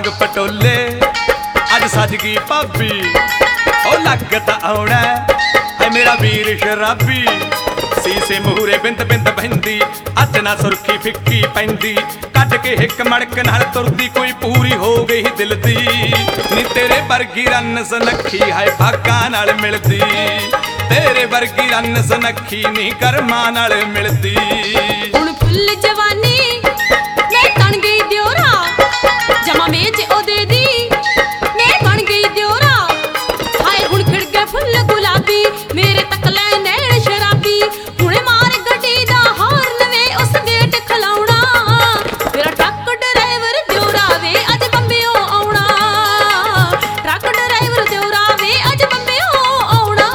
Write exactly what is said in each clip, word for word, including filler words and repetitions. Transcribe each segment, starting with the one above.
वांग पटोले अज सज गई भाभी ओ लगता आउणा है मेरा वीर शराबी सीसे मूहरे बिंद बिंद बहिंदी अच ना सुरखी फिक्की पैंदी कट के हिक मड़क नाल तुरदी कोई पूरी हो गई दिल दी नी तेरे वर्गी रन सनखी है भागां नाल मिलदी तेरे वर्गी रन सनखी नी करमां नाल मिलदी हुण फुल जवानी मैं तन गई दियोरा जमा मेज ओदे दी मैं बन गई दियोरा हाय हुण खिड़ गए फुल गुलाबी मेरे तक लै नैन शराबी हुणे मार गड्डी दा हॉर्न वे उस गेट खलाउणा मेरा ट्रक ड्राइवर दियोरा वे अज बंबियो आउणा ट्रक ड्राइवर दियोरा वे अज बंबियो आउणा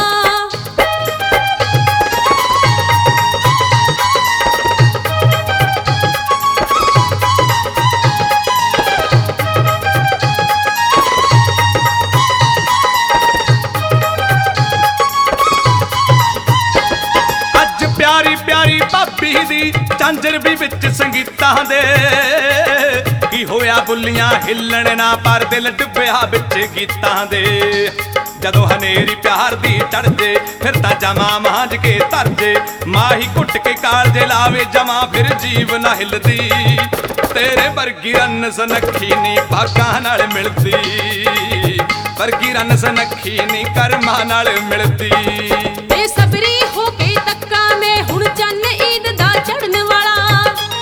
प्यारी प्यारी भाभी दी झांझर भी विच संगीतां दे की होया बुल्लियां हिलण ना पर दिल डुबिया विच गीतां दे जदों हनेरी प्यार दी चढ़ जे फिर तां जमा मांझ के तर जे माही घुट के कालजे लावे जमा फिर जीव ना हिलदी तेरे वर्गी रन सनखी नी भागां नाल मिलदी वर्गी रन सनखी नी करमां नाल मिलदी बेसबरी हो के तक्का मैं हुण चन्न ईद दा चढ़न वाला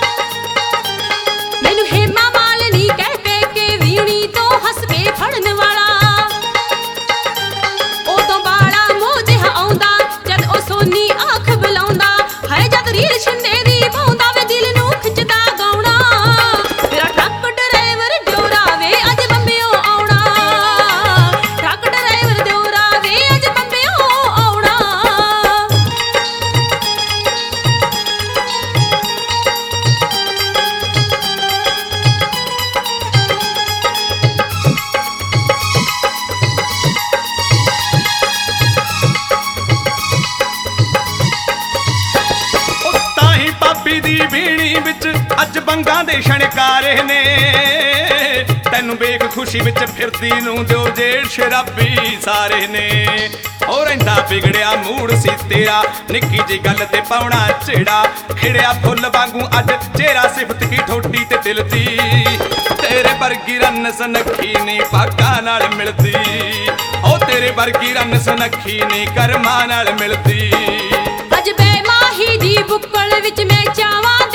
मैनू हेमा मालिनी कह के के वीणी तो हस के फड़न वाला उदों बाला मोह जिहा आउंदा जद ओ सोनी आँख बुलाउंदा है जद रील छिंदे दी पाउंदा वे दिल नू खिचदा गाउणा मेरा ट्रक ड्राइवर दियोरा वे अज बंबियो आउणा ट्रक ड्राइवर दियोरा वे अज बंबियो आउणा भाभी दी बीड़ी विच अज बंगां दे शणकारे ने तैनू वेख खुशी विच फिरदी नू दो जेड़ शराबी सारे ने ओ रहिंदा बिगड़िया मूड सी तेरा निक्की जी गल ते पाउणा झेड़ा खिड़िया फुल वांगू अज चेहरा सिफत की ठोडी ते दिल दी तेरे वर्गी रन सनखी नी भागां नाल मिलदी ओ तेरे वर्गी रन सनखी नी करमां नाल मिलदी अज बे माही दी बुक्कल विच मैं चावां